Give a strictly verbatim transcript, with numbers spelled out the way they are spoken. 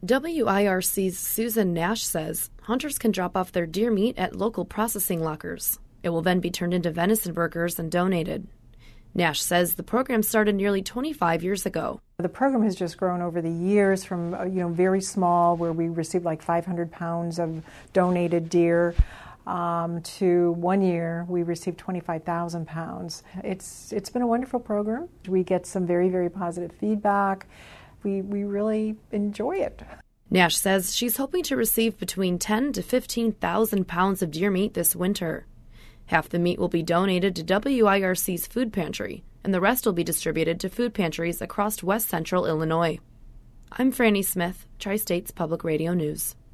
W I R C's Susan Nash says hunters can drop off their deer meat at local processing lockers. It will then be turned into venison burgers and donated. Nash says the program started nearly twenty-five years ago. The program has just grown over the years from, you know, very small, where we received like five hundred pounds of donated deer, um, to one year we received twenty-five thousand pounds. It's it's been a wonderful program. We get some very, very positive feedback. We, we really enjoy it. Nash says she's hoping to receive between ten to fifteen thousand pounds of deer meat this winter. Half the meat will be donated to W I R C's food pantry, and the rest will be distributed to food pantries across west central Illinois. I'm Franny Smith, Tri-States Public Radio News.